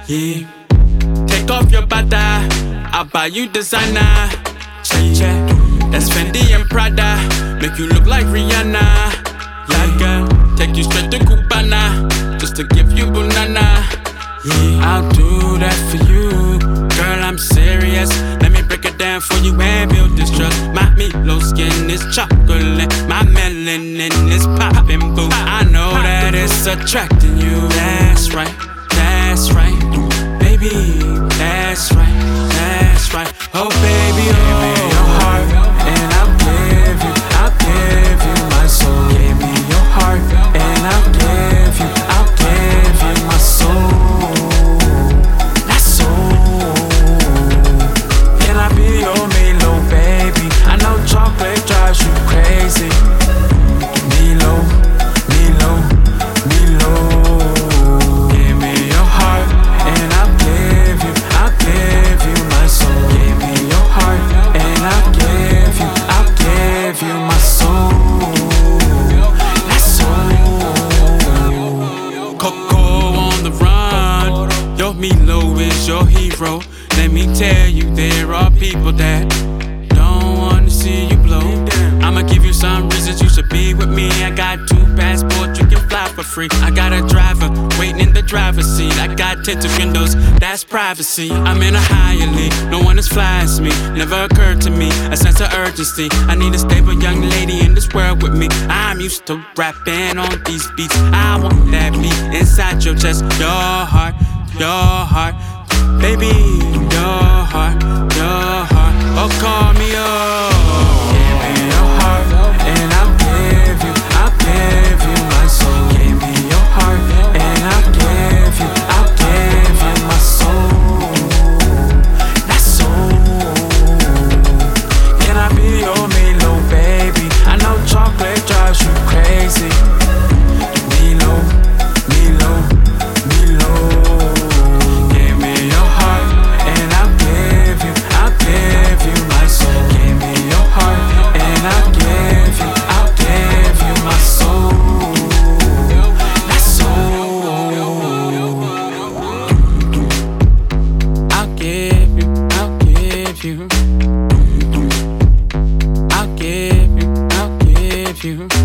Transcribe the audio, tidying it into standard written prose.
yeah. Take off your bata, I'll buy you designer. Yeah, that's Fendi and Prada, make you look like Rihanna. Yeah, girl, take you straight to Cubana, just to give you banana. Yeah, I'll do that for you, girl, I'm serious. Let me break it down for you and build this trust. My meatloaf skin is chocolate, my melanin is popping, boo. I know that it's attracting you. That's right, baby, that's right, that's right. Oh baby, oh, give me your heart, and I'll give you my soul. Give me your heart, and I'll give you my soul. That's soul. Can I be your Milo, baby? I know chocolate drives you crazy. Milo. Give me your heart, and I'll give you my soul. Give me your heart, and I'll give you my soul. That's soul. Coco on the run, your Milo is your hero. Let me tell you, there are people that don't wanna see you blow. I'ma give you some reasons you should be with me. I got 2 passports, you can fly for free. I got a driver waiting in the driver's seat. I got tinted windows, that's privacy. I'm in a higher league, no one as fly as me. Never occurred to me a sense of urgency. I need a stable young lady in this world with me. I'm used to rapping on these beats. I want that beat inside your chest. Your heart, baby, your heart. Oh, call me up. Give me your heart, and I'll give you my soul. Give me your heart, and I'll give you my soul. That's soul. Can I be your Milo, baby? I know chocolate drives you crazy. Milo. Give me your heart, and I'll give you my soul. Give me your heart, and I'll give you my soul. That's soul. I'll give you. I'll give you.